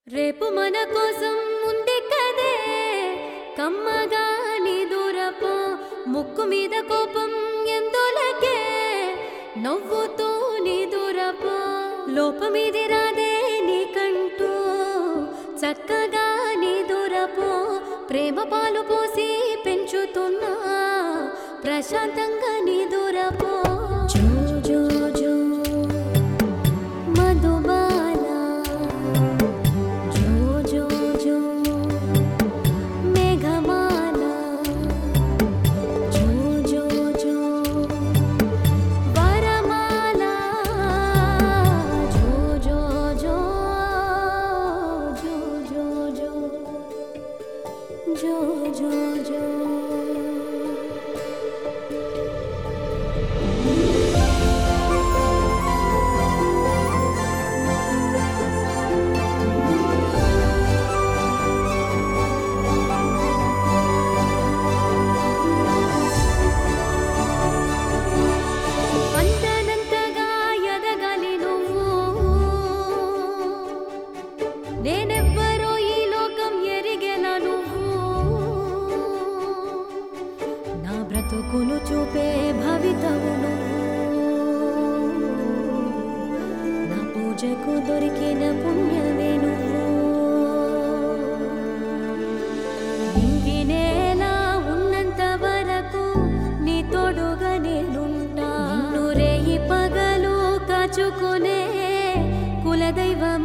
రేపు మన కోసం ఉంది కదే కమ్మగా నీ దూరపో ముక్కు మీద కోపం ఎందులకే నవ్వుతూ నీ దూరపో లోపమిది రాదే నీకంటూ చక్కగా నీ దూరపో ప్రేమ పాలు పోసి పెంచుతున్నా ప్రశాంతంగా నీ దూరపో జో జో జో మధుబాల జో జో జో మేఘమాల జో జో జో వరమాల జో జో జో జో జో జో జో జో అంతనంతగా ఎదగాలి నువ్వు నేనెవ్వరో ఈ లోకం ఎరిగేలా నువ్వు నా బ్రతుకును చూపే భవితవు నువ్వు నా పూజకు దొరికిన పుణ్యమే నువ్వు ఇంగినేలా ఉన్నంత వరకు నీ తోడుగా నేనుంటా నిన్ను రేయి పగలు కాచుకునే కులదైవం